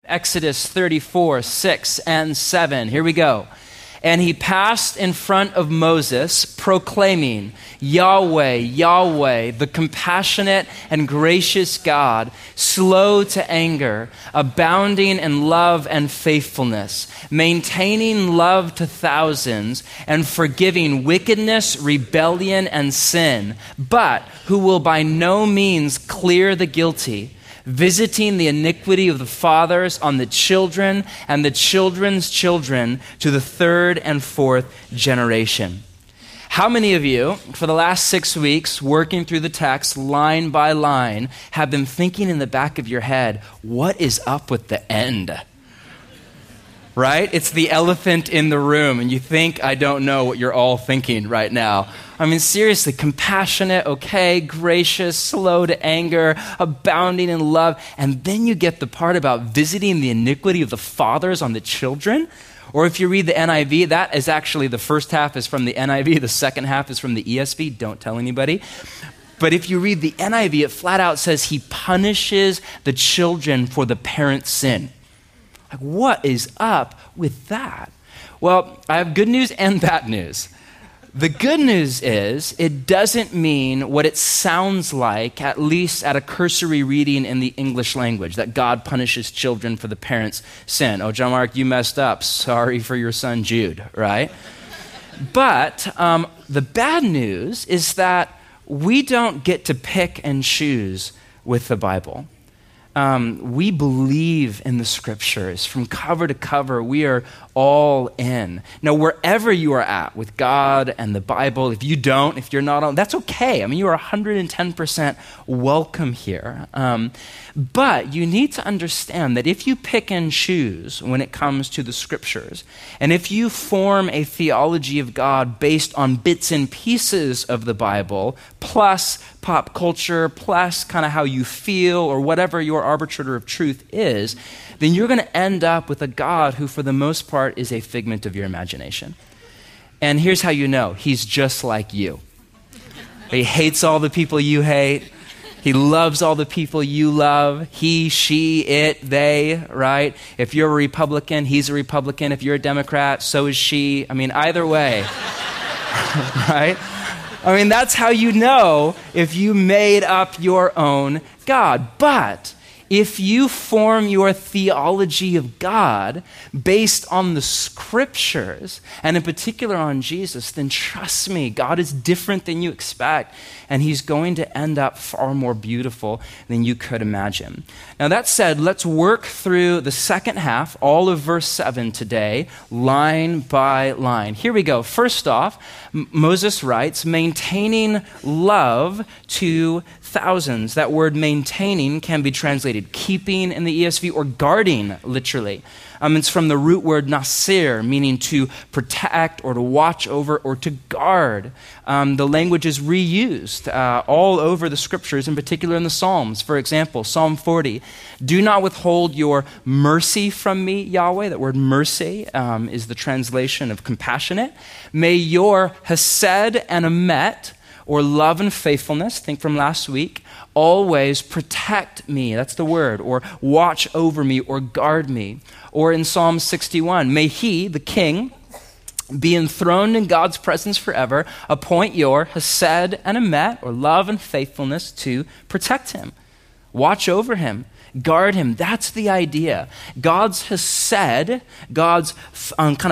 Exodus 34, 6 and 7. Here we go. And he passed in front of Moses, proclaiming, Yahweh, Yahweh, the compassionate and gracious God, slow to anger, abounding in love and faithfulness, maintaining love to thousands, and forgiving wickedness, rebellion, and sin, but who will by no means clear the guilty, visiting the iniquity of the fathers on the children and the children's children to the third and fourth generation. How many of you, for the last 6 weeks, working through the text line by line, have been thinking in the back of your head, what is up with the end? Right? It's the elephant in the room, and you think I don't know what you're all thinking right now. I mean, seriously, compassionate, okay, gracious, slow to anger, abounding in love, and then you get the part about visiting the iniquity of the fathers on the children. Or if you read the NIV, that is actually, the first half is from the NIV, the second half is from the ESV, don't tell anybody. But if you read the NIV, it flat out says he punishes the children for the parents' sin. Like, what is up with that? Well, I have good news and bad news. The good news is it doesn't mean what it sounds like, at least at a cursory reading in the English language, that God punishes children for the parents' sin. Oh, John Mark, you messed up. Sorry for your son Jude, right? But the bad news is that we don't get to pick and choose with the Bible. We believe in the scriptures from cover to cover. We are all in. Now, wherever you are at with God and the Bible, if you're not on, that's okay. I mean, you are 110% welcome here. But you need to understand that if you pick and choose when it comes to the scriptures, and if you form a theology of God based on bits and pieces of the Bible, plus pop culture, plus kind of how you feel or whatever your arbiter of truth is, then you're going to end up with a God who, for the most part, is a figment of your imagination. And here's how you know. He's just like you. He hates all the people you hate. He loves all the people you love. He, she, it, they, right? If you're a Republican, he's a Republican. If you're a Democrat, so is she. I mean, either way, right? I mean, that's how you know if you made up your own God. But if you form your theology of God based on the scriptures, and in particular on Jesus, then trust me, God is different than you expect, and he's going to end up far more beautiful than you could imagine. Now that said, let's work through the second half, all of verse 7 today, line by line. Here we go. First off, Moses writes, maintaining love to thousands. That word maintaining can be translated keeping in the ESV or guarding, literally. It's from the root word nasir, meaning to protect or to watch over or to guard. The language is reused all over the scriptures, in particular in the Psalms. For example, Psalm 40, do not withhold your mercy from me, Yahweh. That word mercy is the translation of compassionate. May your hesed and emet, or love and faithfulness, think from last week, always protect me, that's the word, or watch over me, or guard me. Or in Psalm 61, may he, the king, be enthroned in God's presence forever, appoint your hesed and emet, or love and faithfulness, to protect him. Watch over him, guard him. That's the idea. God's hesed, God's kind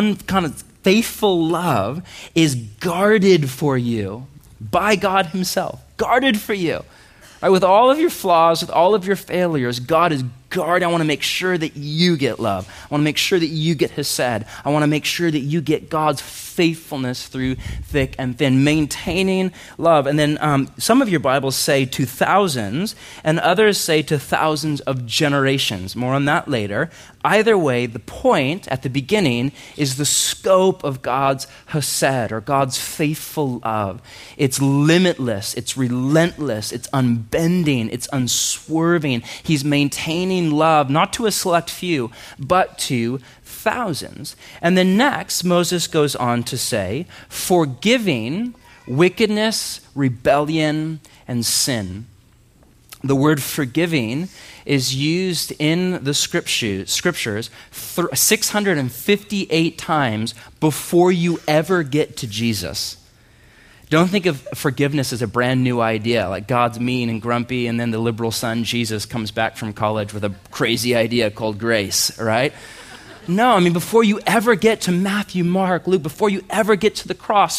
of faithful love is guarded for you by God himself, guarded for you. Right? With all of your flaws, with all of your failures, God is guarded. I want to make sure that you get love. I want to make sure that you get hesed. I want to make sure that you get God's faithfulness through thick and thin, maintaining love. And then some of your Bibles say to thousands, and others say to thousands of generations. More on that later. Either way, the point at the beginning is the scope of God's hesed, or God's faithful love. It's limitless, it's relentless, it's unbending, it's unswerving. He's maintaining love, not to a select few, but to thousands. And then next, Moses goes on to say, forgiving wickedness, rebellion, and sin. The word forgiving is used in the scriptures 658 times before you ever get to Jesus. Don't think of forgiveness as a brand new idea, like God's mean and grumpy, and then the liberal son, Jesus, comes back from college with a crazy idea called grace, right? No, I mean, before you ever get to Matthew, Mark, Luke, before you ever get to the cross,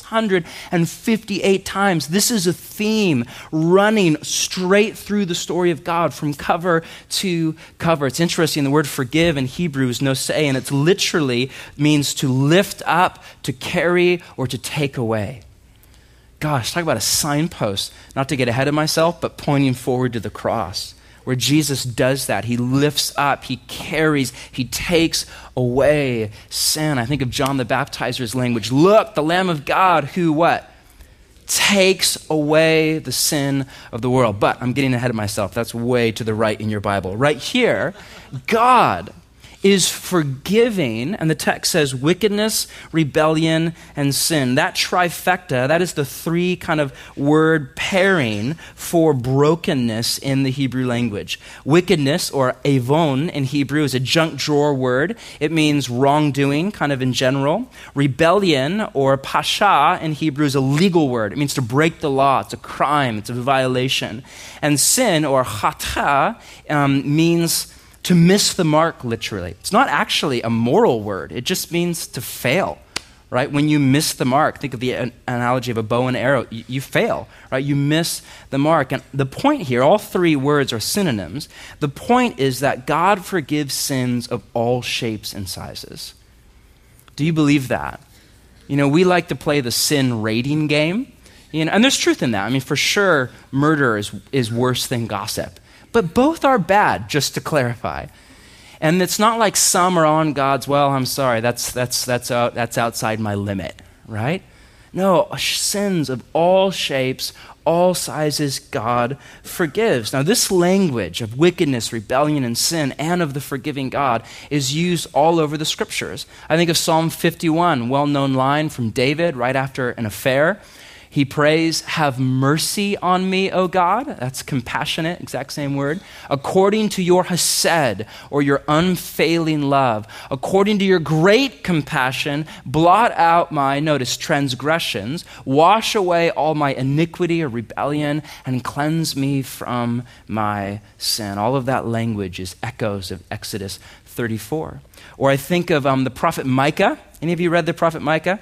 658 times, this is a theme running straight through the story of God from cover to cover. It's interesting, the word forgive in Hebrew is noseh, and it literally means to lift up, to carry, or to take away. Gosh, talk about a signpost, not to get ahead of myself, but pointing forward to the cross, where Jesus does that. He lifts up, he carries, he takes away sin. I think of John the Baptizer's language. Look, the Lamb of God who what? Takes away the sin of the world. But I'm getting ahead of myself. That's way to the right in your Bible. Right here, God is forgiving, and the text says wickedness, rebellion, and sin. That trifecta, that is the three kind of word pairing for brokenness in the Hebrew language. Wickedness, or avon in Hebrew, is a junk drawer word. It means wrongdoing, kind of in general. Rebellion, or pasha in Hebrew, is a legal word. It means to break the law. It's a crime. It's a violation. And sin, or chata, means to miss the mark, literally. It's not actually a moral word. It just means to fail, right? When you miss the mark, think of the analogy of a bow and arrow. You fail, right? You miss the mark. And the point here, all three words are synonyms. The point is that God forgives sins of all shapes and sizes. Do you believe that? You know, we like to play the sin rating game. You know, and there's truth in that. I mean, for sure, murder is worse than gossip. But both are bad, just to clarify. And it's not like some are on God's, well, I'm sorry, that's outside my limit, right? No, sins of all shapes, all sizes, God forgives. Now, this language of wickedness, rebellion, and sin, and of the forgiving God is used all over the scriptures. I think of Psalm 51, well-known line from David right after an affair. He prays, have mercy on me, O God. That's compassionate, exact same word. According to your hesed, or your unfailing love. According to your great compassion, blot out my, notice, transgressions. Wash away all my iniquity or rebellion, and cleanse me from my sin. All of that language is echoes of Exodus 34. Or I think of the prophet Micah. Any of you read the prophet Micah?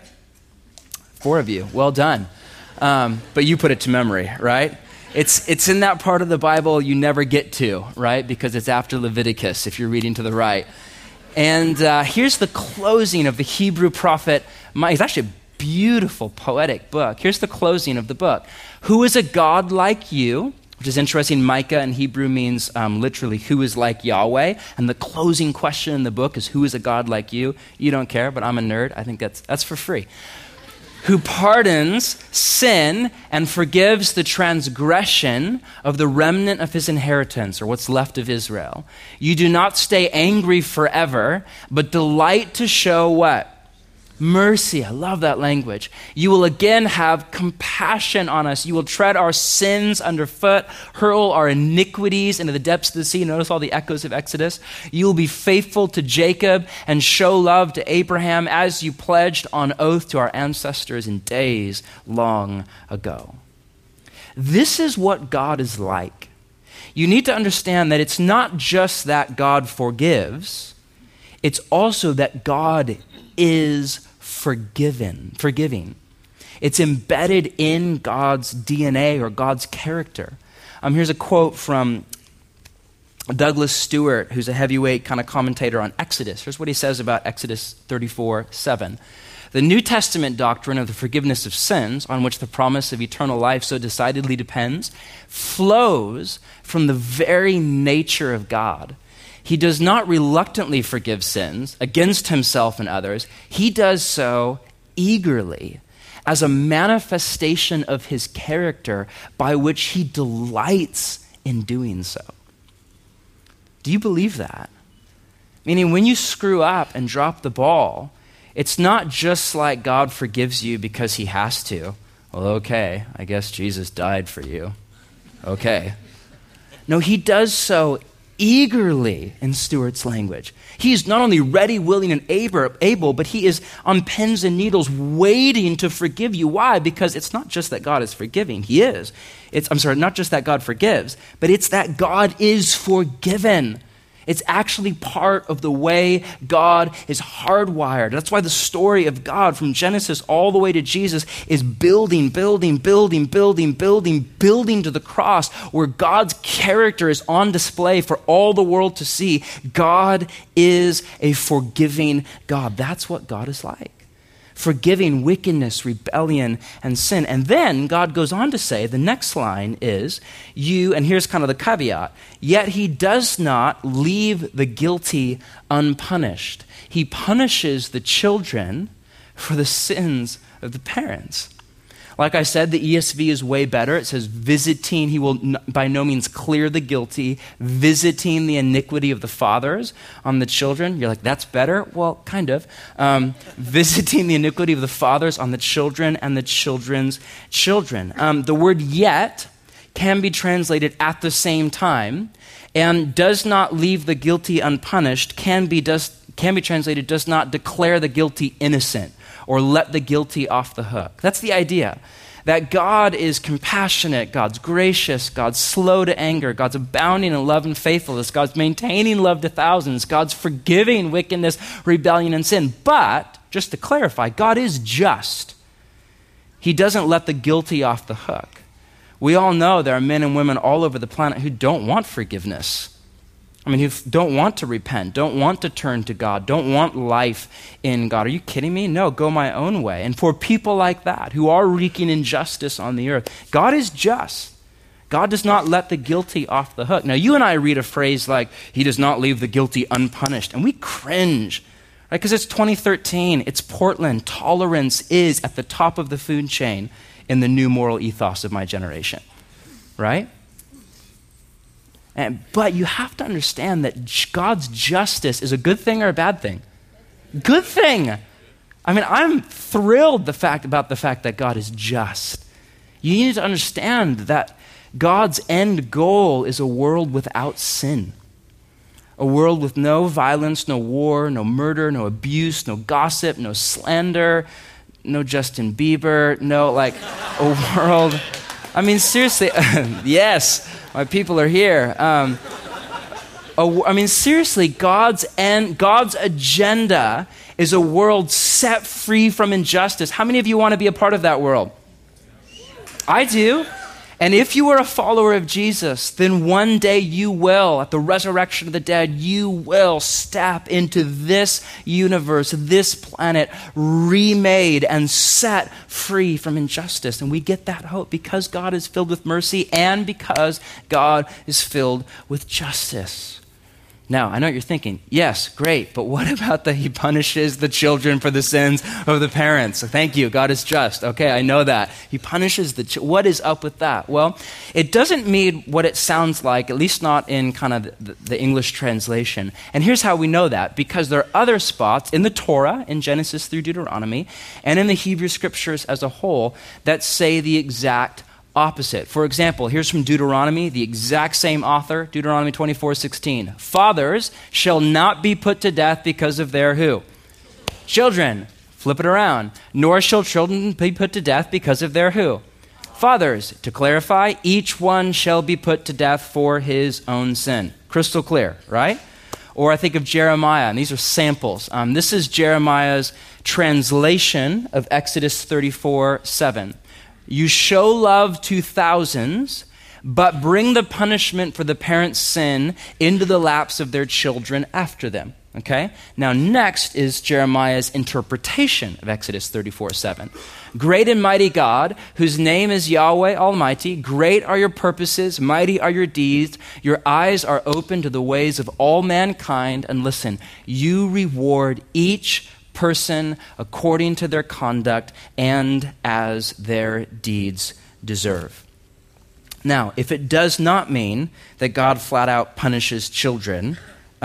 4 of you. Well done. But you put it to memory, right? It's in that part of the Bible you never get to, right? Because it's after Leviticus, if you're reading to the right. And here's the closing of the Hebrew prophet Micah. It's actually a beautiful, poetic book. Here's the closing of the book. Who is a God like you? Which is interesting. Micah in Hebrew means literally, who is like Yahweh? And the closing question in the book is, who is a God like you? You don't care, but I'm a nerd. I think that's for free. Who pardons sin and forgives the transgression of the remnant of his inheritance, or what's left of Israel. You do not stay angry forever, but delight to show what? Mercy. I love that language. You will again have compassion on us. You will tread our sins underfoot, hurl our iniquities into the depths of the sea. Notice all the echoes of Exodus. You will be faithful to Jacob and show love to Abraham as you pledged on oath to our ancestors in days long ago. This is what God is like. You need to understand that it's not just that God forgives, it's also that God is forgiving. It's embedded in God's DNA or God's character. Here's a quote from Douglas Stewart, who's a heavyweight kind of commentator on Exodus. Here's what he says about Exodus 34:7. The New Testament doctrine of the forgiveness of sins, on which the promise of eternal life so decidedly depends, flows from the very nature of God. He does not reluctantly forgive sins against himself and others. He does so eagerly, as a manifestation of his character by which he delights in doing so. Do you believe that? Meaning, when you screw up and drop the ball, it's not just like God forgives you because he has to. Well, okay, I guess Jesus died for you. Okay. No, he does so eagerly, in Stuart's language. He's not only ready, willing, and able, but he is on pins and needles waiting to forgive you. Why? Because it's not just that God is forgiving. He is. Not just that God forgives, but it's that God is forgiven. It's actually part of the way God is hardwired. That's why the story of God from Genesis all the way to Jesus is building to the cross, where God's character is on display for all the world to see. God is a forgiving God. That's what God is like. Forgiving wickedness, rebellion, and sin. And then God goes on to say, the next line is, and here's kind of the caveat, yet he does not leave the guilty unpunished. He punishes the children for the sins of the parents. Like I said, the ESV is way better. It says visiting, he will by no means clear the guilty, visiting the iniquity of the fathers on the children. You're like, that's better? Well, kind of. Visiting the iniquity of the fathers on the children and the children's children. The word yet can be translated at the same time, and does not leave the guilty unpunished can be translated does not declare the guilty innocent, or let the guilty off the hook. That's the idea. That God is compassionate, God's gracious, God's slow to anger, God's abounding in love and faithfulness, God's maintaining love to thousands, God's forgiving wickedness, rebellion, and sin. But, just to clarify, God is just. He doesn't let the guilty off the hook. We all know there are men and women all over the planet who don't want forgiveness. Who don't want to repent, don't want to turn to God, don't want life in God. Are you kidding me? No, go my own way. And for people like that, who are wreaking injustice on the earth, God is just. God does not let the guilty off the hook. Now, you and I read a phrase like, he does not leave the guilty unpunished, and we cringe, right? Because it's 2013, it's Portland. Tolerance is at the top of the food chain in the new moral ethos of my generation, right? But you have to understand that God's justice is a good thing or a bad thing? Good thing. I'm thrilled about the fact that God is just. You need to understand that God's end goal is a world without sin. A world with no violence, no war, no murder, no abuse, no gossip, no slander, no Justin Bieber, a world... seriously, yes, my people are here. Seriously, God's agenda is a world set free from injustice. How many of you want to be a part of that world? I do. And if you are a follower of Jesus, then one day you will, at the resurrection of the dead, you will step into this universe, this planet, remade and set free from injustice. And we get that hope because God is filled with mercy and because God is filled with justice. Now, I know what you're thinking. Yes, great, but what about he punishes the children for the sins of the parents? Thank you, God is just. Okay, I know that. He punishes what is up with that? Well, it doesn't mean what it sounds like, at least not in kind of the English translation. And here's how we know that, because there are other spots in the Torah, in Genesis through Deuteronomy, and in the Hebrew Scriptures as a whole, that say the exact opposite. For example, here's from Deuteronomy, the exact same author, Deuteronomy 24:16. Fathers shall not be put to death because of their who? Children. Flip it around. Nor shall children be put to death because of their who? Fathers. To clarify, each one shall be put to death for his own sin. Crystal clear, right? Or I think of Jeremiah, and these are samples. This is Jeremiah's translation of Exodus 34:7. You show love to thousands, but bring the punishment for the parents' sin into the laps of their children after them. Okay? Now next is Jeremiah's interpretation of Exodus 34:7. Great and mighty God, whose name is Yahweh Almighty, great are your purposes, mighty are your deeds, your eyes are open to the ways of all mankind, and listen, you reward each person according to their conduct and as their deeds deserve. Now, if it does not mean that God flat out punishes children,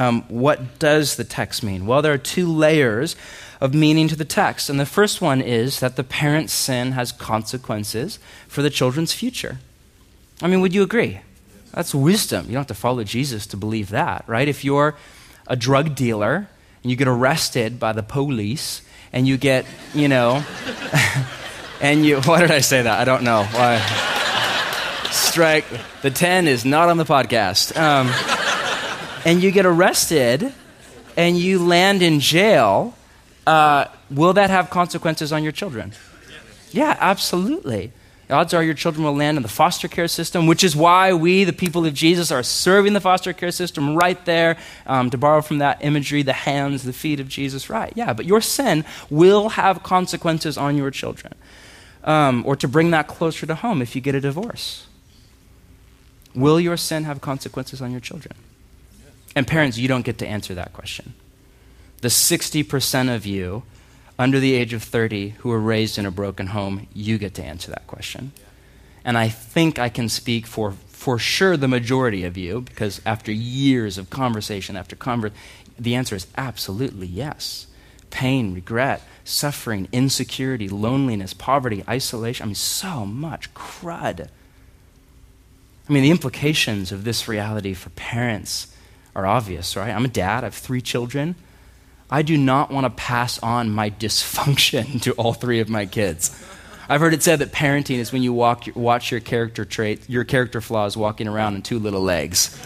what does the text mean? Well, there are two layers of meaning to the text. And the first one is that the parent's sin has consequences for the children's future. Would you agree? That's wisdom. You don't have to follow Jesus to believe that, right? If you're a drug dealer and you get arrested by the police and you get, and you, why did I say that? I don't know. Why? Strike. The 10 is not on the podcast. And you get arrested and you land in jail, will that have consequences on your children? Yeah, absolutely. The odds are your children will land in the foster care system, which is why we, the people of Jesus, are serving the foster care system right there, to borrow from that imagery, the hands, the feet of Jesus, right? Yeah, but your sin will have consequences on your children. Or to bring that closer to home, if you get a divorce, will your sin have consequences on your children? And parents, you don't get to answer that question. The 60% of you under the age of 30 who were raised in a broken home, you get to answer that question. And I think I can speak for sure the majority of you, because after years of conversation the answer is absolutely yes. Pain, regret, suffering, insecurity, loneliness, poverty, isolation. So much crud. The implications of this reality for parents are obvious, right? I'm a dad, I have 3 children. I do not want to pass on my dysfunction to all 3 of my kids. I've heard it said that parenting is when you watch your character flaws walking around on 2 little legs.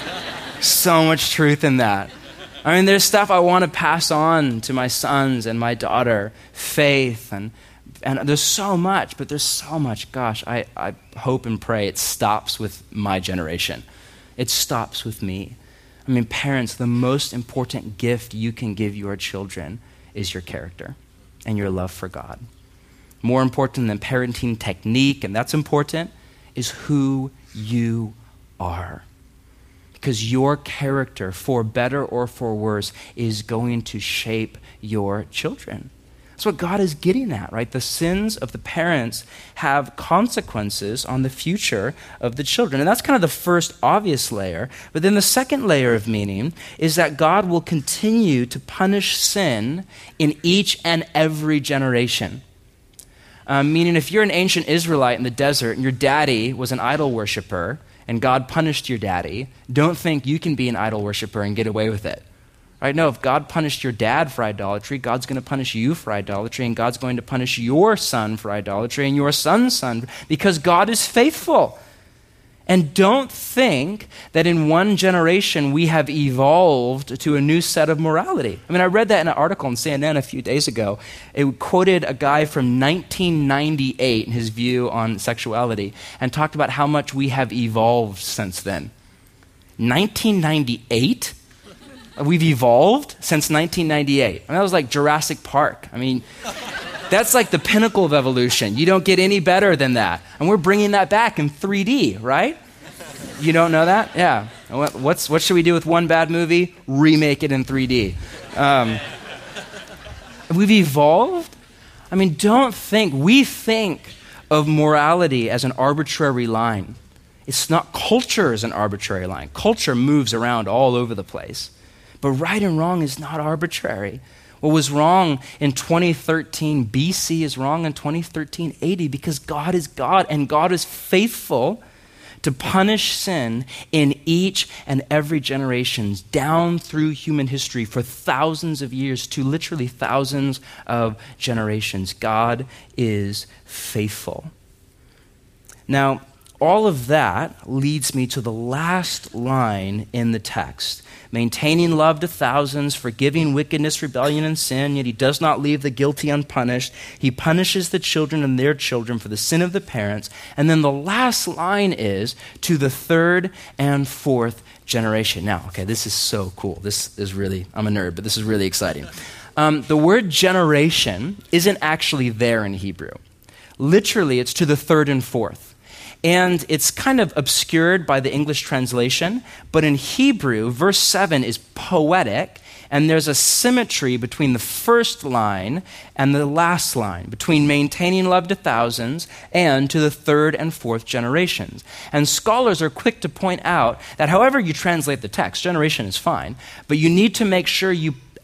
So much truth in that. There's stuff I want to pass on to my sons and my daughter, faith, and there's so much, but there's so much, gosh, I hope and pray it stops with my generation. It stops with me. Parents, the most important gift you can give your children is your character and your love for God. More important than parenting technique, and that's important, is who you are. Because your character, for better or for worse, is going to shape your children. That's what God is getting at, right? The sins of the parents have consequences on the future of the children. And that's kind of the first obvious layer. But then the second layer of meaning is that God will continue to punish sin in each and every generation. Meaning if you're an ancient Israelite in the desert and your daddy was an idol worshiper and God punished your daddy, don't think you can be an idol worshiper and get away with it. Right? No, if God punished your dad for idolatry, God's going to punish you for idolatry, and God's going to punish your son for idolatry and your son's son, because God is faithful. And don't think that in one generation we have evolved to a new set of morality. I read that in an article on CNN a few days ago. It quoted a guy from 1998 in his view on sexuality and talked about how much we have evolved since then. 1998? We've evolved since 1998. That was like Jurassic Park. That's like the pinnacle of evolution. You don't get any better than that. And we're bringing that back in 3D, right? You don't know that? Yeah. What should we do with one bad movie? Remake it in 3D. We've evolved. Don't think. We think of morality as an arbitrary line. It's not. Culture is an arbitrary line. Culture moves around all over the place. But right and wrong is not arbitrary. What was wrong in 2013 BC is wrong in 2013 AD, because God is God and God is faithful to punish sin in each and every generation down through human history for thousands of years to literally thousands of generations. God is faithful. Now, all of that leads me to the last line in the text. Maintaining love to thousands, forgiving wickedness, rebellion, and sin, yet he does not leave the guilty unpunished. He punishes the children and their children for the sin of the parents. And then the last line is to the 3rd and 4th generation. Now, okay, this is so cool. This is really, I'm a nerd, but this is really exciting. The word generation isn't actually there in Hebrew. Literally, it's to the 3rd and 4th. And it's kind of obscured by the English translation, but in Hebrew, verse 7 is poetic, and there's a symmetry between the first line and the last line, between maintaining love to thousands and to the 3rd and 4th generations. And scholars are quick to point out that however you translate the text, generation is fine, but you need to make sure you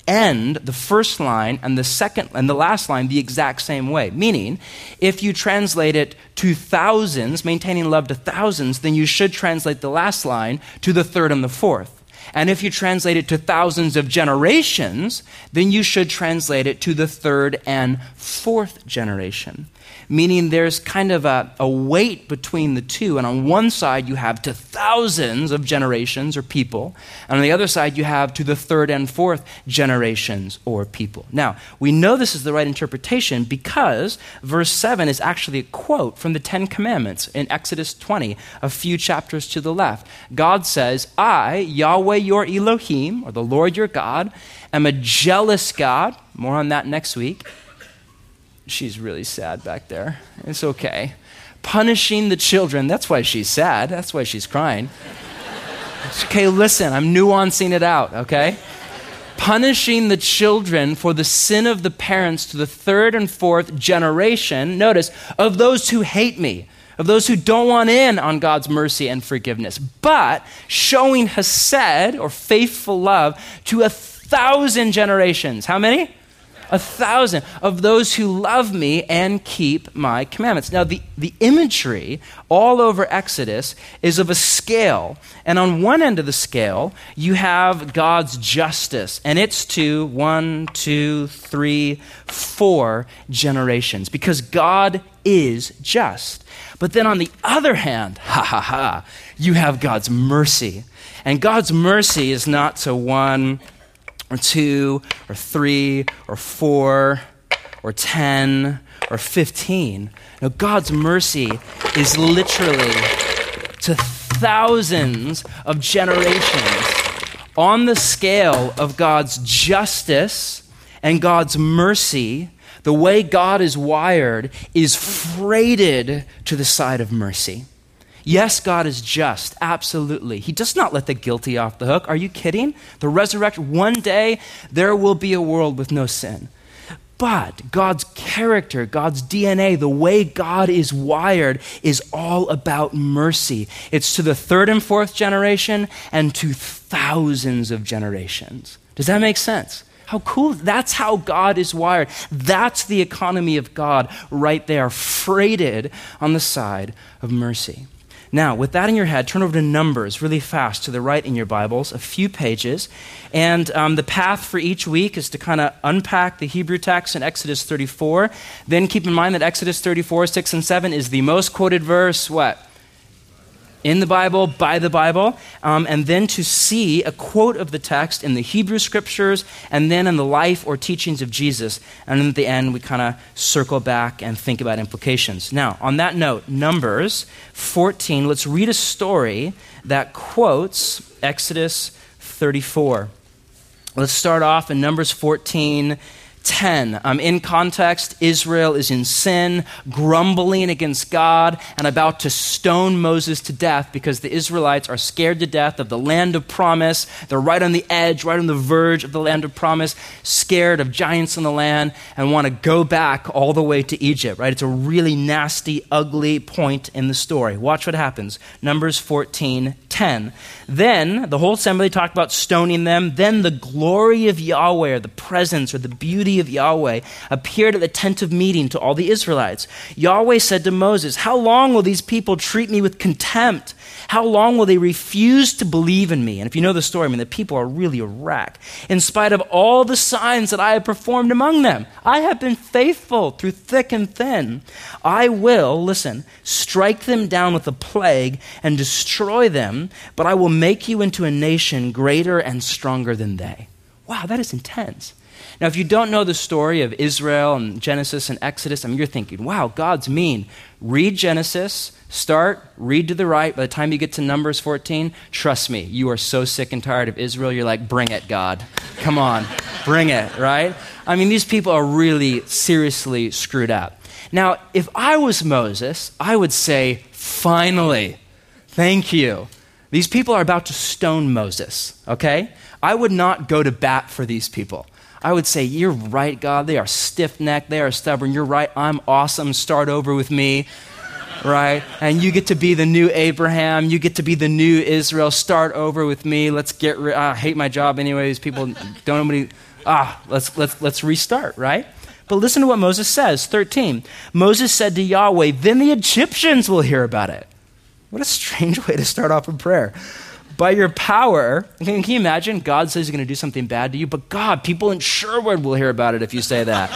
end the first line and the second and the last line the exact same way. Meaning, if you translate it to thousands, maintaining love to thousands, then you should translate the last line to the third and the fourth. And if you translate it to thousands of generations, then you should translate it to the third and fourth generation. Meaning there's kind of a weight between the two. And on one side, you have to thousands of generations or people. And on the other side, you have to the third and fourth generations or people. Now, we know this is the right interpretation because verse 7 is actually a quote from the Ten Commandments in Exodus 20, a few chapters to the left. God says, I, Yahweh your Elohim, or the Lord your God, am a jealous God. More on that next week. She's really sad back there. It's okay. Punishing the children. That's why she's sad. That's why she's crying. Okay, listen, I'm nuancing it out, okay? Punishing the children for the sin of the parents to the third and fourth generation, notice, of those who hate me, of those who don't want in on God's mercy and forgiveness, but showing hesed, or faithful love, to 1,000 generations. How many? 1,000 of those who love me and keep my commandments. Now, the imagery all over Exodus is of a scale. And on one end of the scale, you have God's justice. And it's to 1, 2, 3, 4 generations. Because God is just. But then on the other hand, you have God's mercy. And God's mercy is not to 1 or 2 or 3 or 4 or 10 or 15. No, God's mercy is literally to thousands of generations on the scale of God's justice and God's mercy. The way God is wired is freighted to the side of mercy. Yes, God is just, absolutely. He does not let the guilty off the hook. Are you kidding? The resurrection, one day there will be a world with no sin. But God's character, God's DNA, the way God is wired is all about mercy. It's to the third and fourth generation and to thousands of generations. Does that make sense? How cool. That's how God is wired. That's the economy of God right there, freighted on the side of mercy. Now, with that in your head, turn over to Numbers really fast to the right in your Bibles, a few pages. And the path for each week is to kind of unpack the Hebrew text in Exodus 34. Then keep in mind that Exodus 34, 6 and 7 is the most quoted verse, what? In the Bible, by the Bible, and then to see a quote of the text in the Hebrew scriptures, and then in the life or teachings of Jesus. And then at the end, we kind of circle back and think about implications. Now, on that note, Numbers 14, let's read a story that quotes Exodus 34. Let's start off in Numbers 14, 10. In context, Israel is in sin, grumbling against God, and about to stone Moses to death because the Israelites are scared to death of the land of promise. They're right on the edge, right on the verge of the land of promise, scared of giants in the land, and want to go back all the way to Egypt, right? It's a really nasty, ugly point in the story. Watch what happens. Numbers 14, 10. Then the whole assembly talked about stoning them. Then the glory of Yahweh, or the presence or the beauty of Yahweh, appeared at the tent of meeting to all the Israelites. Yahweh said to Moses, "How long will these people treat me with contempt? How long will they refuse to believe in me?" And if you know the story, the people are really a wreck. "In spite of all the signs that I have performed among them, I have been faithful through thick and thin. I will," listen, "strike them down with a plague and destroy them, but I will make you into a nation greater and stronger than they." Wow, that is intense. Now, if you don't know the story of Israel and Genesis and Exodus, you're thinking, wow, God's mean. Read Genesis, read to the right. By the time you get to Numbers 14, trust me, you are so sick and tired of Israel, you're like, bring it, God. Come on, bring it, right? These people are really seriously screwed up. Now, if I was Moses, I would say, finally, thank you. These people are about to stone Moses, okay? I would not go to bat for these people. I would say, you're right, God. They are stiff-necked. They are stubborn. You're right. I'm awesome. Start over with me. right? And you get to be the new Abraham. You get to be the new Israel. Start over with me. Let's I hate my job anyways. People don't know me. Let's restart, right? But listen to what Moses says, 13. Moses said to Yahweh, then the Egyptians will hear about it. What a strange way to start off a prayer. By your power, can you imagine? God says he's going to do something bad to you, but God, people in Sherwood will hear about it if you say that.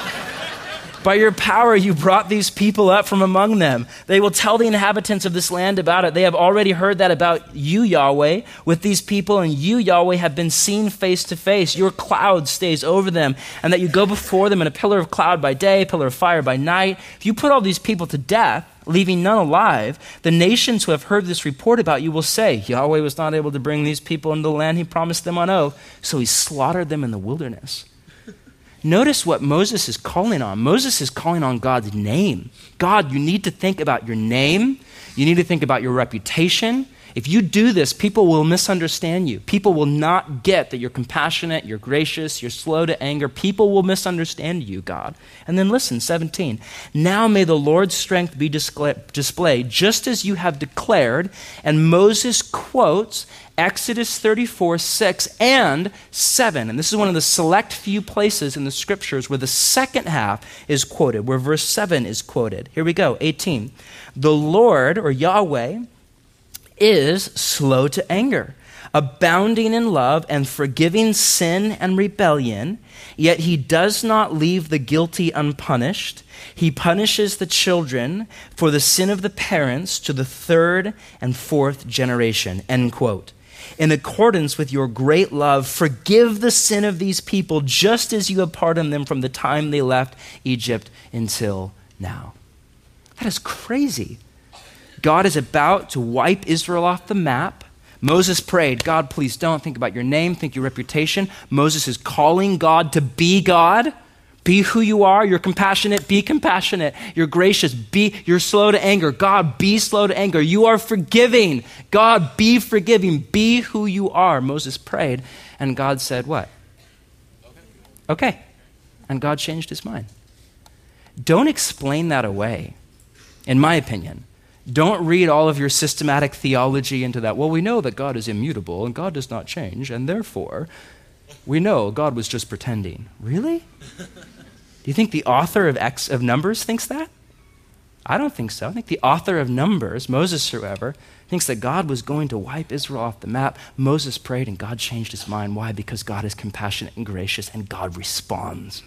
By your power, you brought these people up from among them. They will tell the inhabitants of this land about it. They have already heard that about you, Yahweh, with these people, and you, Yahweh, have been seen face to face. Your cloud stays over them, and that you go before them in a pillar of cloud by day, pillar of fire by night. If you put all these people to death, leaving none alive, the nations who have heard this report about you will say, Yahweh was not able to bring these people into the land he promised them on oath, so he slaughtered them in the wilderness. Notice what Moses is calling on. Moses is calling on God's name. God, you need to think about your name. You need to think about your reputation. If you do this, people will misunderstand you. People will not get that you're compassionate, you're gracious, you're slow to anger. People will misunderstand you, God. And then listen, 17. Now may the Lord's strength be displayed just as you have declared. And Moses quotes Exodus 34, 6 and 7. And this is one of the select few places in the scriptures where the second half is quoted, where verse 7 is quoted. Here we go, 18. The Lord, or Yahweh, is slow to anger, abounding in love and forgiving sin and rebellion, yet he does not leave the guilty unpunished. He punishes the children for the sin of the parents to the third and fourth generation, end quote. In accordance with your great love, forgive the sin of these people just as you have pardoned them from the time they left Egypt until now. That is crazy. God is about to wipe Israel off the map. Moses prayed, God, please don't. Think about your name, think your reputation. Moses is calling God to be God. Be who you are. You're compassionate, be compassionate. You're gracious, you're slow to anger. God, be slow to anger. You are forgiving. God, be forgiving. Be who you are. Moses prayed, and God said what? Okay. And God changed his mind. Don't explain that away, in my opinion. Don't read all of your systematic theology into that. Well, we know that God is immutable and God does not change, and therefore, we know God was just pretending. Really? Do you think the author of Numbers thinks that? I don't think so. I think the author of Numbers, Moses, whoever, thinks that God was going to wipe Israel off the map. Moses prayed and God changed his mind. Why? Because God is compassionate and gracious and God responds.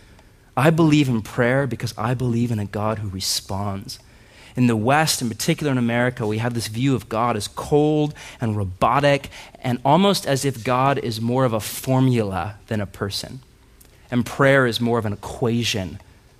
I believe in prayer because I believe in a God who responds. In the West, in particular in America, we have this view of God as cold and robotic and almost as if God is more of a formula than a person. And prayer is more of an equation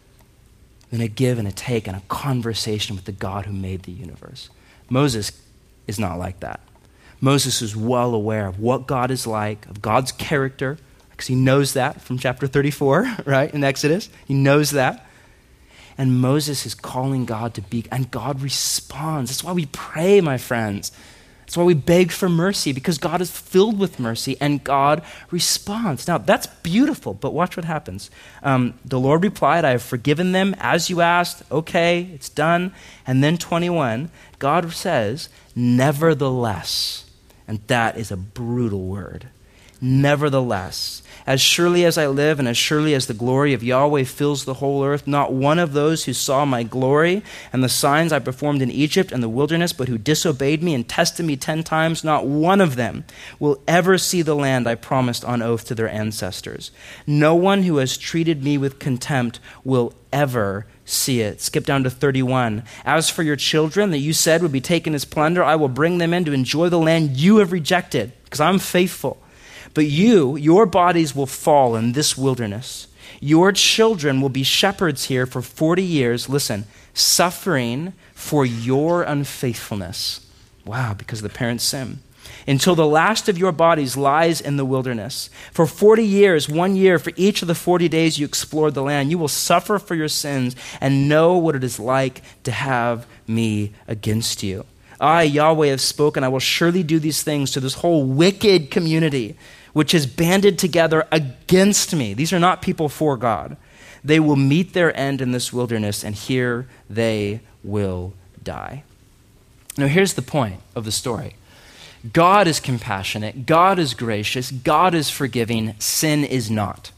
than a give and a take and a conversation with the God who made the universe. Moses is not like that. Moses is well aware of what God is like, of God's character, because he knows that from chapter 34, right, in Exodus. He knows that. And Moses is calling God to be, and God responds. That's why we pray, my friends. That's why we beg for mercy, because God is filled with mercy, and God responds. Now, that's beautiful, but watch what happens. The Lord replied, I have forgiven them as you asked. Okay, it's done. And then 21, God says, nevertheless. And that is a brutal word. Nevertheless, as surely as I live and as surely as the glory of Yahweh fills the whole earth, not one of those who saw my glory and the signs I performed in Egypt and the wilderness, but who disobeyed me and tested me 10 times, not one of them will ever see the land I promised on oath to their ancestors. No one who has treated me with contempt will ever see it. Skip down to 31. As for your children that you said would be taken as plunder, I will bring them in to enjoy the land you have rejected, because I'm faithful. But your bodies will fall in this wilderness. Your children will be shepherds here for 40 years, listen, suffering for your unfaithfulness. Wow, because of the parents' sin. Until the last of your bodies lies in the wilderness. For 40 years, 1 year for each of the 40 days you explored the land, you will suffer for your sins and know what it is like to have me against you. I, Yahweh, have spoken. I will surely do these things to this whole wicked community, which is banded together against me. These are not people for God. They will meet their end in this wilderness, and here they will die. Now, here's the point of the story. God is compassionate. God is gracious. God is forgiving. Sin is not.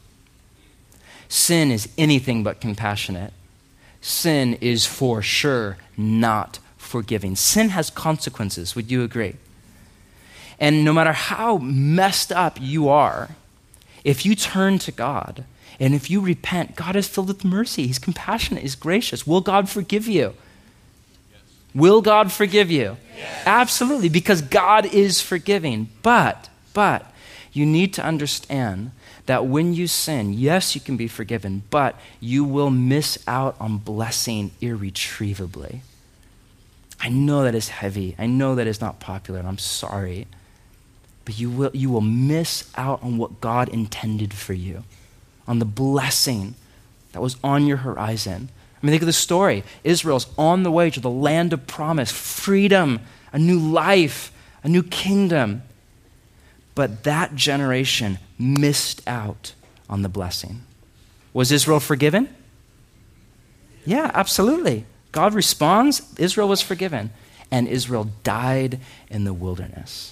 Sin is anything but compassionate. Sin is for sure not forgiving. Sin has consequences. Would you agree? And no matter how messed up you are, if you turn to God and if you repent, God is filled with mercy. He's compassionate. He's gracious. Will God forgive you? Yes. Will God forgive you? Yes. Absolutely, because God is forgiving. But you need to understand that when you sin, yes, you can be forgiven, but you will miss out on blessing irretrievably. I know that is heavy. I know that is not popular, and I'm sorry. But you will miss out on what God intended for you, on the blessing that was on your horizon. I mean, think of the story. Israel's on the way to the land of promise, freedom, a new life, a new kingdom. But that generation missed out on the blessing. Was Israel forgiven? Yeah, absolutely. God responds, Israel was forgiven, and Israel died in the wilderness.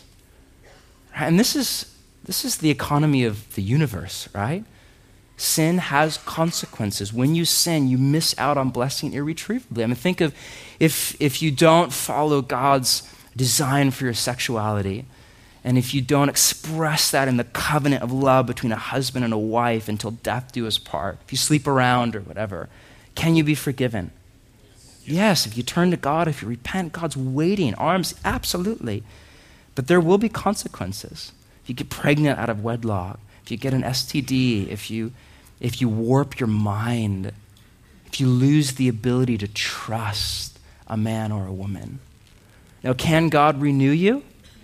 And this is the economy of the universe, right? Sin has consequences. When you sin, you miss out on blessing irretrievably. I mean, think of if you don't follow God's design for your sexuality, and if you don't express that in the covenant of love between a husband and a wife until death do us part, if you sleep around or whatever, can you be forgiven? Yes, if you turn to God, if you repent, God's waiting, arms, absolutely. But there will be consequences. If you get pregnant out of wedlock, if you get an STD, if you warp your mind, if you lose the ability to trust a man or a woman. Now, can God renew you?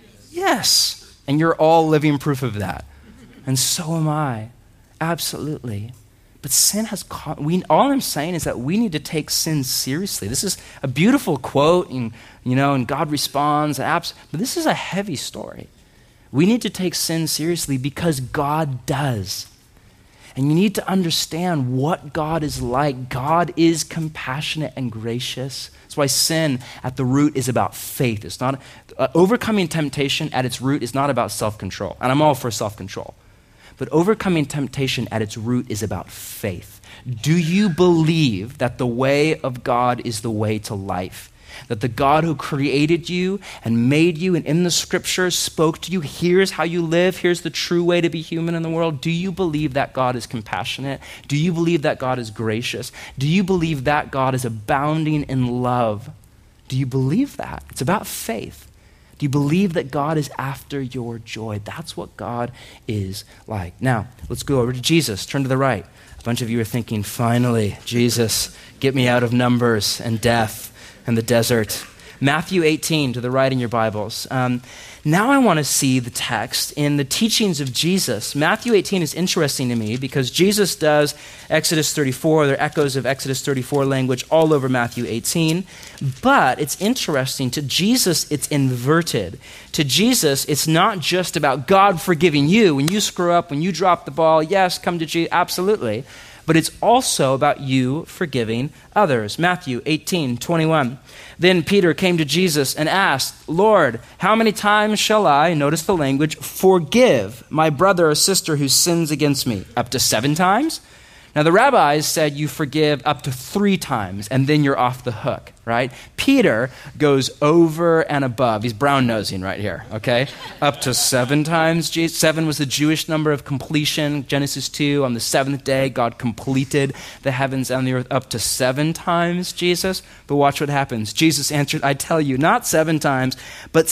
Yes. And you're all living proof of that. And so am I. Absolutely. But sin has, all I'm saying is that we need to take sin seriously. This is a beautiful quote, and God responds, but this is a heavy story. We need to take sin seriously because God does. And you need to understand what God is like. God is compassionate and gracious. That's why sin at the root is about faith. It's not overcoming temptation at its root is not about self-control. And I'm all for self-control. But overcoming temptation at its root is about faith. Do you believe that the way of God is the way to life? That the God who created you and made you and in the scriptures spoke to you, here's how you live, here's the true way to be human in the world? Do you believe that God is compassionate? Do you believe that God is gracious? Do you believe that God is abounding in love? Do you believe that? It's about faith. Do you believe that God is after your joy? That's what God is like. Now, let's go over to Jesus. Turn to the right. A bunch of you are thinking, finally, Jesus, get me out of Numbers and death and the desert. Matthew 18 to the right in your Bibles. Now I want to see the text in the teachings of Jesus. Matthew 18 is interesting to me because Jesus does Exodus 34. There are echoes of Exodus 34 language all over Matthew 18. But it's interesting. To Jesus, it's inverted. To Jesus, it's not just about God forgiving you. When you screw up, when you drop the ball, yes, come to Jesus, absolutely. But it's also about you forgiving others. Matthew 18:21. Then Peter came to Jesus and asked, Lord, how many times shall I, notice the language, forgive my brother or sister who sins against me? Up to 7 times? Now the rabbis said you forgive up to 3 times and then you're off the hook, right? Peter goes over and above. He's brown-nosing right here, okay? Up to 7 times. 7 was the Jewish number of completion. Genesis 2, on the 7th day, God completed the heavens and the earth. Up to 7 times, Jesus. But watch what happens. Jesus answered, I tell you, not 7 times, but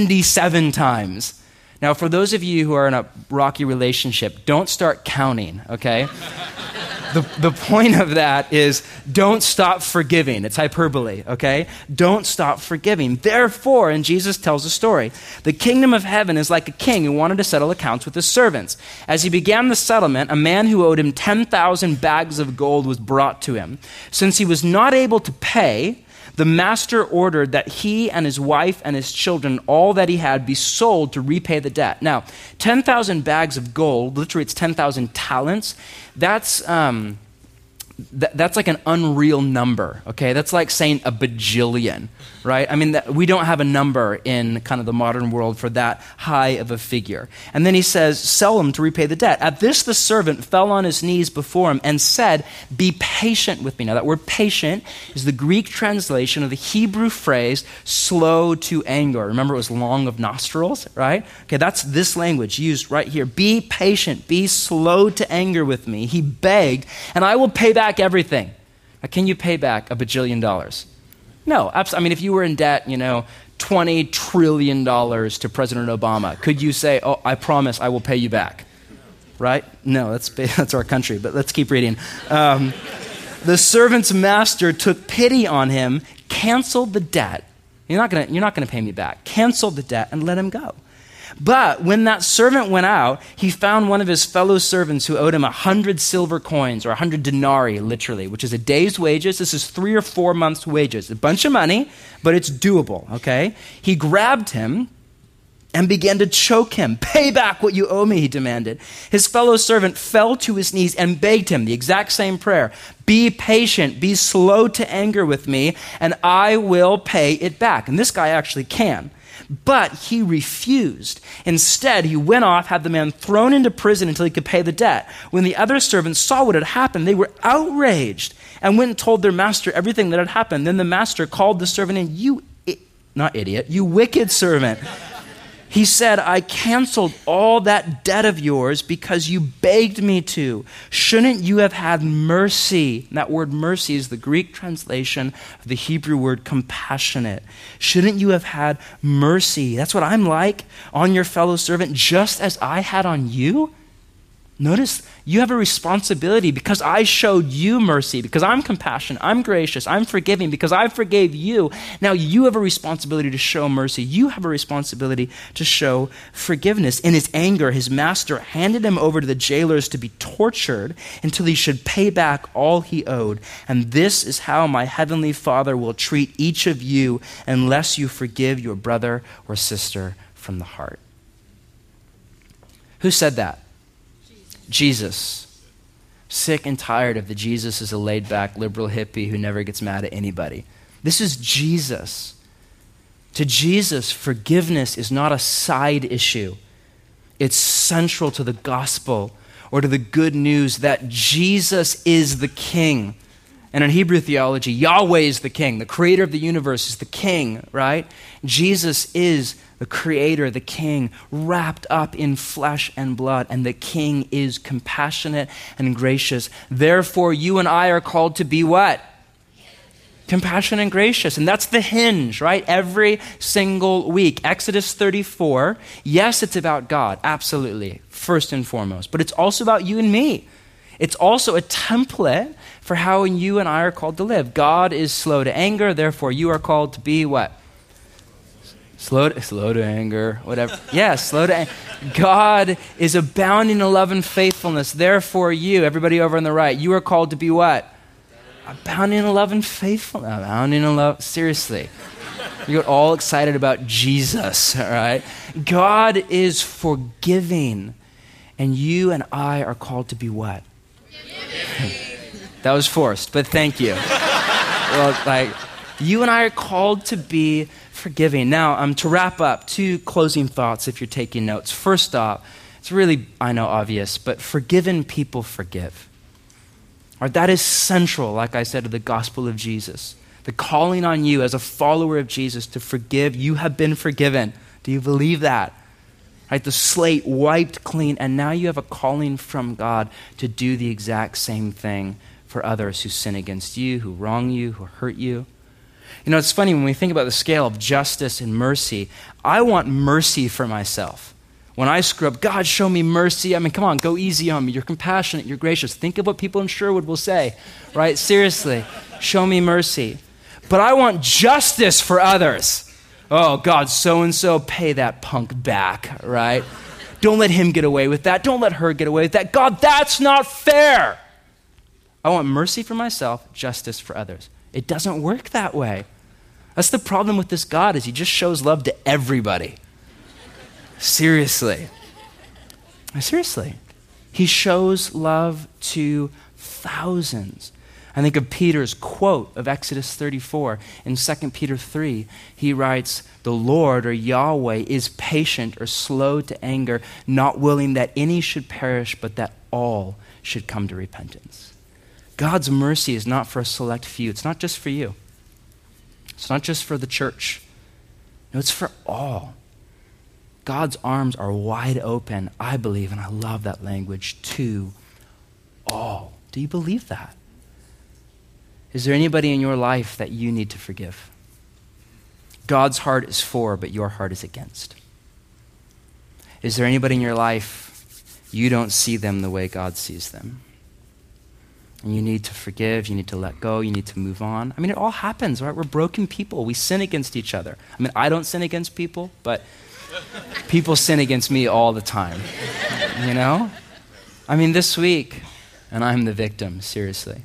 77 times. Now, for those of you who are in a rocky relationship, don't start counting, okay? The point of that is don't stop forgiving. It's hyperbole, okay? Don't stop forgiving. Therefore, and Jesus tells a story, the kingdom of heaven is like a king who wanted to settle accounts with his servants. As he began the settlement, a man who owed him 10,000 bags of gold was brought to him. Since he was not able to pay, the master ordered that he and his wife and his children, all that he had, be sold to repay the debt. Now, 10,000 bags of gold, literally it's 10,000 talents, that's that's like an unreal number, okay? That's like saying a bajillion, right? I mean, we don't have a number in kind of the modern world for that high of a figure. And then he says, sell him to repay the debt. At this, the servant fell on his knees before him and said, be patient with me. Now, that word patient is the Greek translation of the Hebrew phrase slow to anger. Remember, it was long of nostrils, right? Okay, that's this language used right here. Be patient, be slow to anger with me. He begged, and I will pay back everything. Now, can you pay back $1 bajillion? No, absolutely. I mean, if you were in debt, $20 trillion to President Obama, could you say, oh, I promise I will pay you back? Right? No, that's our country, but let's keep reading. The servant's master took pity on him, canceled the debt. You're not gonna pay me back. Canceled the debt and let him go. But when that servant went out, he found one of his fellow servants who owed him 100 silver coins, or 100 denarii, literally, which is a day's wages. This is 3 or 4 months' wages. A bunch of money, but it's doable, okay? He grabbed him and began to choke him. Pay back what you owe me, he demanded. His fellow servant fell to his knees and begged him, the exact same prayer. Be patient, be slow to anger with me, and I will pay it back. And this guy actually can. But he refused. Instead, he went off, had the man thrown into prison until he could pay the debt. When the other servants saw what had happened, they were outraged and went and told their master everything that had happened. Then the master called the servant in, you wicked servant. He said, I canceled all that debt of yours because you begged me to. Shouldn't you have had mercy? And that word mercy is the Greek translation of the Hebrew word compassionate. Shouldn't you have had mercy? That's what I'm like on your fellow servant, just as I had on you. Notice you have a responsibility because I showed you mercy, because I'm compassionate, I'm gracious, I'm forgiving, because I forgave you. Now you have a responsibility to show mercy. You have a responsibility to show forgiveness. In his anger, his master handed him over to the jailers to be tortured until he should pay back all he owed. And this is how my heavenly Father will treat each of you unless you forgive your brother or sister from the heart. Who said that? Jesus. Sick and tired of the Jesus is a laid-back liberal hippie who never gets mad at anybody. This is Jesus. To Jesus, forgiveness is not a side issue. It's central to the gospel or to the good news that Jesus is the King. And in Hebrew theology, Yahweh is the King. The creator of the universe is the King, right? Jesus is the creator, the King, wrapped up in flesh and blood. And the King is compassionate and gracious. Therefore, you and I are called to be what? Compassionate and gracious. And that's the hinge, right? Every single week. Exodus 34, yes, it's about God, absolutely, first and foremost. But it's also about you and me. It's also a template for how you and I are called to live. God is slow to anger, therefore you are called to be what? Slow to anger, whatever. Yeah, slow to anger. God is abounding in love and faithfulness, therefore you, everybody over on the right, you are called to be what? Abounding in love and faithfulness. Abounding in love, seriously. You get all excited about Jesus, all right? God is forgiving, and you and I are called to be what? That was forced, but thank you. Well, you and I are called to be forgiving. Now, to wrap up, 2 closing thoughts if you're taking notes. First off, it's really, I know, obvious, but forgiven people forgive. Or that is central, like I said, to the gospel of Jesus. The calling on you as a follower of Jesus to forgive. You have been forgiven. Do you believe that? Right, the slate wiped clean, and now you have a calling from God to do the exact same thing for others who sin against you, who wrong you, who hurt you. You know, it's funny when we think about the scale of justice and mercy. I want mercy for myself. When I screw up, God, show me mercy. I mean, come on, go easy on me. You're compassionate, you're gracious. Think of what people in Sherwood will say, right? Seriously, show me mercy. But I want justice for others. Oh, God, so-and-so, pay that punk back, right? Don't let him get away with that. Don't let her get away with that. God, that's not fair. I want mercy for myself, justice for others. It doesn't work that way. That's the problem with this God, is he just shows love to everybody. Seriously. Seriously. He shows love to thousands. I think of Peter's quote of Exodus 34. In 2 Peter 3, he writes, the Lord, or Yahweh, is patient or slow to anger, not willing that any should perish, but that all should come to repentance. God's mercy is not for a select few. It's not just for you. It's not just for the church. No, it's for all. God's arms are wide open, I believe, and I love that language, to all. Do you believe that? Is there anybody in your life that you need to forgive? God's heart is for, but your heart is against. Is there anybody in your life you don't see them the way God sees them? And you need to forgive, you need to let go, you need to move on. I mean, it all happens, right? We're broken people. We sin against each other. I mean, I don't sin against people, but people sin against me all the time, you know? I mean, this week, and I'm the victim, seriously.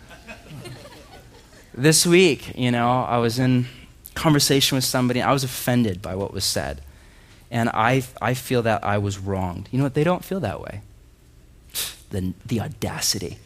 This week, I was in conversation with somebody. I was offended by what was said. And I feel that I was wronged. You know what? They don't feel that way. The audacity.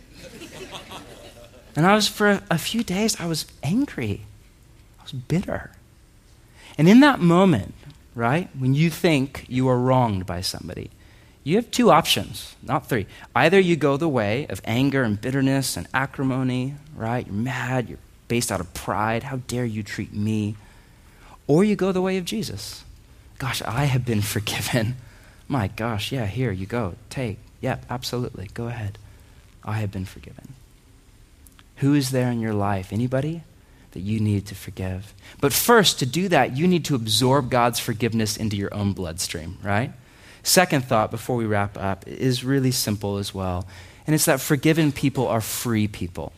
And for a few days, I was angry. I was bitter. And in that moment, right, when you think you are wronged by somebody, you have two options, not three. Either you go the way of anger and bitterness and acrimony, right? You're mad, you're based out of pride. How dare you treat me? Or you go the way of Jesus. Gosh, I have been forgiven. My gosh, yeah, here you go. Take. Yep, absolutely. Go ahead. I have been forgiven. Who is there in your life? Anybody that you need to forgive? But first, to do that, you need to absorb God's forgiveness into your own bloodstream, right? Second thought before we wrap up is really simple as well. And it's that forgiven people are free people.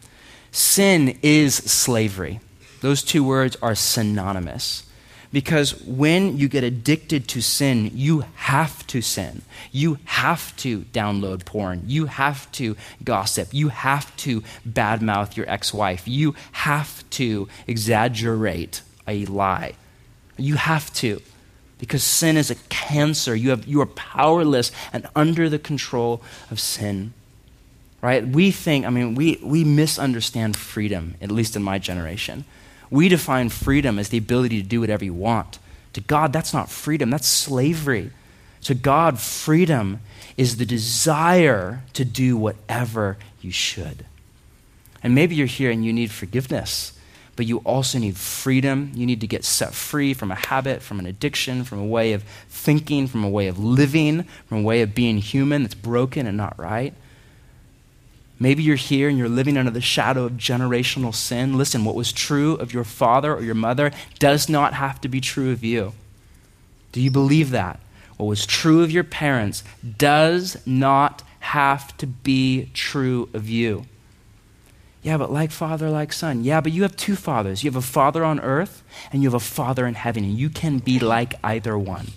Sin is slavery. Those two words are synonymous. Because when you get addicted to sin, you have to sin. You have to download porn. You have to gossip. You have to badmouth your ex-wife. You have to exaggerate a lie. You have to. Because sin is a cancer. You are powerless and under the control of sin. Right? We misunderstand freedom, at least in my generation. We define freedom as the ability to do whatever you want. To God, that's not freedom, that's slavery. To God, freedom is the desire to do whatever you should. And maybe you're here and you need forgiveness, but you also need freedom. You need to get set free from a habit, from an addiction, from a way of thinking, from a way of living, from a way of being human that's broken and not right. Maybe you're here and you're living under the shadow of generational sin. Listen, what was true of your father or your mother does not have to be true of you. Do you believe that? What was true of your parents does not have to be true of you. Yeah, but like father, like son. Yeah, but you have two fathers. You have a father on earth and you have a father in heaven, and you can be like either one.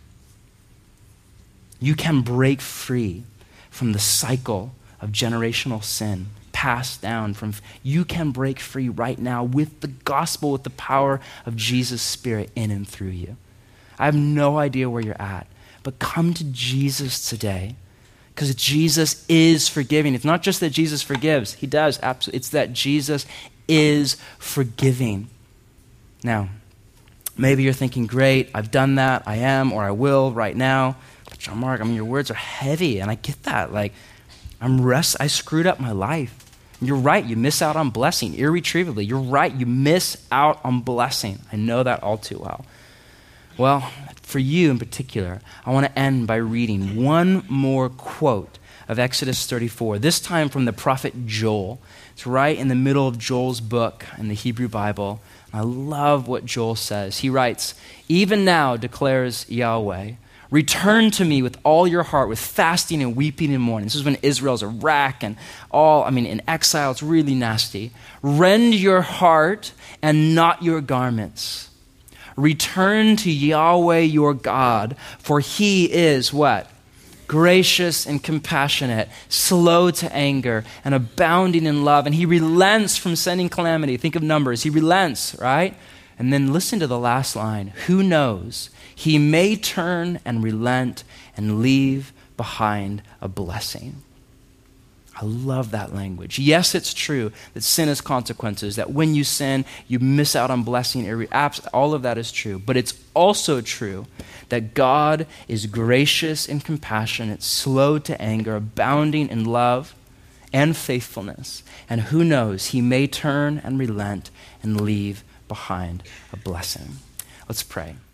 You can break free from the cycle of generational sin passed down from. You can break free right now with the gospel, with the power of Jesus' Spirit in and through you. I have no idea where you're at, but come to Jesus today, because Jesus is forgiving. It's not just that Jesus forgives. He does, absolutely. It's that Jesus is forgiving. Now, maybe you're thinking, great, I've done that, I am, or I will right now. But John Mark, your words are heavy, and I get that. I screwed up my life. You're right, you miss out on blessing irretrievably. You're right, you miss out on blessing. I know that all too well. Well, for you in particular, I want to end by reading one more quote of Exodus 34, this time from the prophet Joel. It's right in the middle of Joel's book in the Hebrew Bible. I love what Joel says. He writes, "Even now, declares Yahweh, return to me with all your heart, with fasting and weeping and mourning." This is when Israel's a wreck and in exile. It's really nasty. "Rend your heart and not your garments. Return to Yahweh your God, for he is" what? "Gracious and compassionate, slow to anger, and abounding in love. And he relents from sending calamity." Think of Numbers. He relents, right? And then listen to the last line. "Who knows? He may turn and relent and leave behind a blessing." I love that language. Yes, it's true that sin has consequences, that when you sin, you miss out on blessing. All of that is true. But it's also true that God is gracious and compassionate, slow to anger, abounding in love and faithfulness. And who knows, he may turn and relent and leave behind a blessing. Let's pray.